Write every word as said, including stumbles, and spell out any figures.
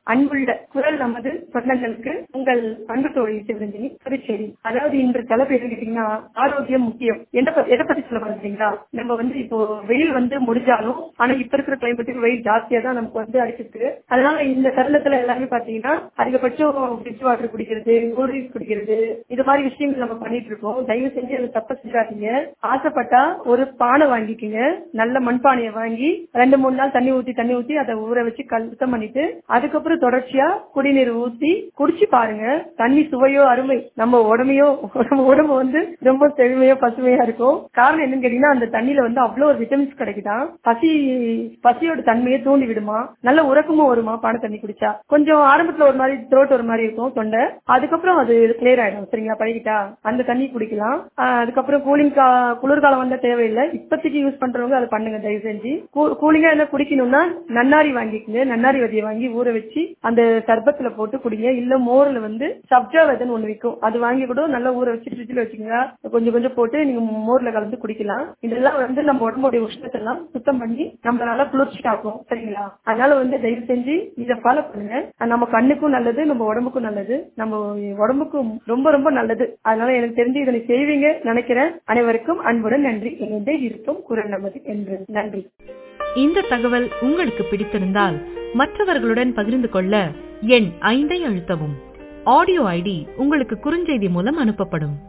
அன்புள்ள குரல் நமது சொந்தங்களுக்கு உங்கள் அன்பு தோழி சிவரஞ்சனி புதுச்சேரி. அதாவது இன்று தலைப்பு கேட்டீங்கன்னா ஆரோக்கியம் முக்கியம். எதை பத்தி சொல்ல பாத்தீங்களா, நம்ம வந்து இப்போ வெயில் வந்து முடிஞ்சாலும் ஆனா இப்ப இருக்கிற கிளைமேட்டுக்கு வெயில் ஜாஸ்தியா தான் நமக்கு வந்து அடிச்சிருக்கு. அதனால இந்த தருணத்துல எல்லாமே பாத்தீங்கன்னா அதிகபட்சம் ஃப்ரிட்ஜ் வாட்டர் குடிக்கிறது, கூல்ட்ரிங்க்ஸ் குடிக்கிறது, இது மாதிரி விஷயங்கள் நம்ம பண்ணிட்டு இருக்கோம். தயவு செஞ்சு அதை தப்ப செஞ்சாதீங்க. ஆசைப்பட்டா ஒரு பானை வாங்கிக்கோங்க, நல்ல மண்பானையை வாங்கி ரெண்டு மூணு நாள் தண்ணி ஊத்தி தண்ணி ஊத்தி அதை ஊற வச்சு கல் சுத்தம் பண்ணிட்டு அதுக்கப்புறம் தொடர்ச்சியா குடிநீர் ஊத்தி குடிச்சு பாருங்க. தண்ணி சுவையோ அருமை, நம்ம உடமையோ நம்ம உடம்பு வந்து ரொம்ப செழுமையோ பசுமையா இருக்கும். காரணம் என்னன்னு கேட்டீங்கன்னா அந்த தண்ணியில வந்து அவ்வளவு ஒரு விட்டமின்ஸ் கிடைக்குதான். பசி பசியோட தன்மையை தூண்டி விடுமா, நல்ல உறக்கமும் வருமா பானை தண்ணி குடிச்சா. கொஞ்சம் ஆரம்பத்துல ஒரு மாதிரி த்ரோட் ஒரு மாதிரி இருக்கும் தொண்டை, அதுக்கப்புறம் அது கிளியர் ஆயிடும். சரிங்களா, பழகிட்டா அந்த தண்ணி குடிக்கலாம். அதுக்கப்புறம் கூலிங் குளிர்காலம் வந்தா தேவையில்லை, இப்பத்திக்கு யூஸ் பண்றவங்க அதை பண்ணுங்க தயவு செஞ்சு. கூலிங்கா என்ன குடிக்கணும்னா நன்னாரி வாங்கிக்கங்க, நன்னாரி விதையை வாங்கி ஊற வச்சு அந்த சர்பத்துல போட்டு குடிங்க. இல்ல மோர்ல வந்து சப்ஜா விதைன்னு ஒண்ணு விற்கும், அது வாங்கி கூட நல்லா ஊற வச்சு ஃப்ரிட்ஜ்ல வச்சுக்கோங்க. கொஞ்சம் கொஞ்சம் போட்டு நீங்க மோர்ல கலந்து குடிக்கலாம். இதெல்லாம் வந்து நம்ம உடம்புடைய உஷ்ணத்தை எல்லாம் சுத்தம் பண்ணி நம்ம நல்லா குளிர்ச்சி காக்கும். சரிங்களா, அதனால வந்து தயவு செஞ்சு இதை ஃபாலோ பண்ணுங்க. நம்ம கண்ணுக்கும் நல்லது, நம்ம உடம்புக்கும் நல்லது, நம்ம உடம்புக்கும் ரொம்ப ரொம்ப நல்லது. அதனால எனக்கு தெரிஞ்சு இதனை செய்வீங்க நினைக்கிறேன். அனைவருக்கும் அன்புடன் நன்றி. என்னை இருக்கும் குரல் நமது என்று நன்றி. இந்த தகவல் உங்களுக்கு பிடித்திருந்தால் மற்றவர்களுடன் பகிர்ந்து கொள்ள எண் ஐந்தை அழுத்தவும். ஆடியோ ஐடி உங்களுக்கு குறுஞ்செய்தி மூலம் அனுப்பப்படும்.